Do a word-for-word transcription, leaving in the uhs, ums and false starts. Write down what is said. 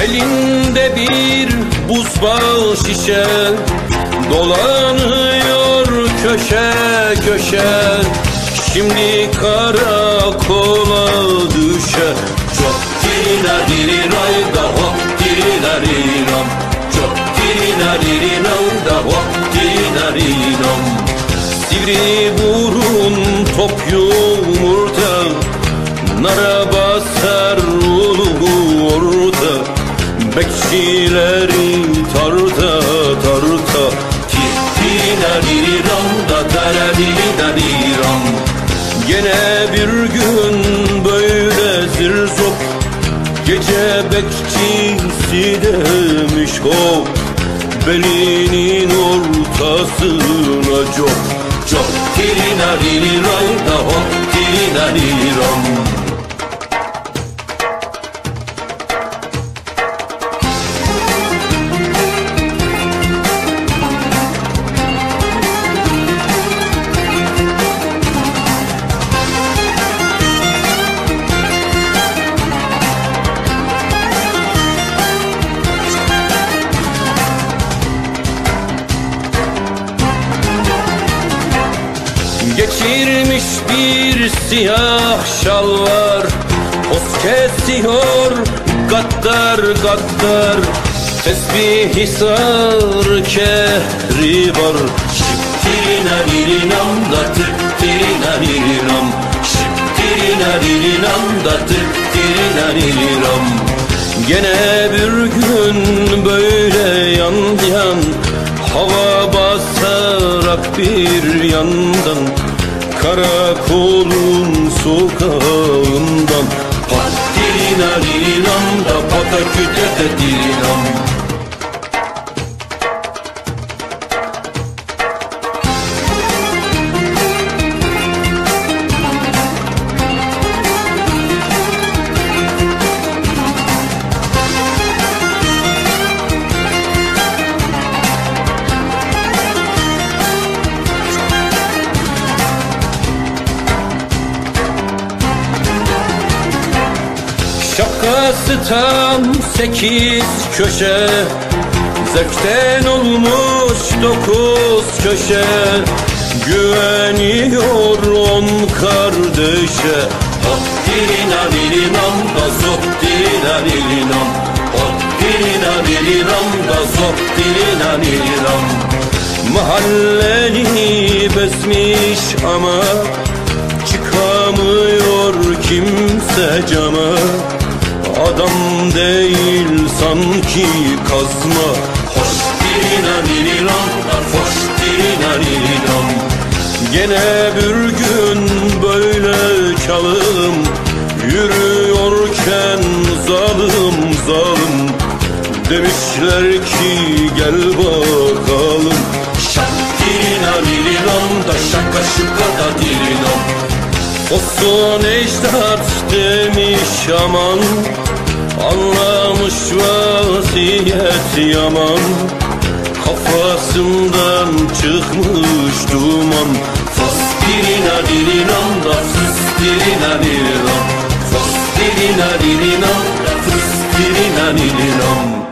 Elinde bir buzbağ şişe, dolanıyor köşe köşe. Şimdi karakola düşe. Çok dirina diriray da hop dirina rinam. Çok dirina dirina da hop dirina rinam. Sivri burun top yumurta, nara basar ulu orta. Bekçileri tarta tarta. Tirtina diriram da taradina diram. Gene bir gün böyle zirzop, gece bekçisi demiş hop. Belinin ortasına çok. Çok tirina diriray da hop tirina diram. Geçirmiş bir siyah şalvar, poz kesiyor gattar gattar. Tesbih-i sar kehri var. Şiptirina dirinam da tıktirina dirinam. Şiptirina dirinam da tıktirina dirinam. Gene bir gün böyle yan yan, hava basarak bir yandan, karakolun sokağından. Patirina dirinam da pataküte dirinam. Şapkası tam sekiz köşe, zevkten olmuş dokuz köşe. Güveniyor on kardeşe. Hop dirina dirinam da zop dirina dirinam. Hop dirina dirinam da zop dirina dirinam. Mahalleni bezmiş ama çıkamıyor kimse cama. Adam değil sanki kazma. Hoş dirina diriram da foş dirina diriram. Gene bir gün böyle çalım, yürüyorken zalim zalim. Demişler ki gel bakalım. Şak dirina diriram da şaka şıka da dirinam. Olsun ecdat demiş aman, anlamış vaziyet yaman. Kafasından çıkmış duman. Fos dirina dirinam da fıs dirina dirinam. Fos dirina dirinam da fıs dirina dirinam.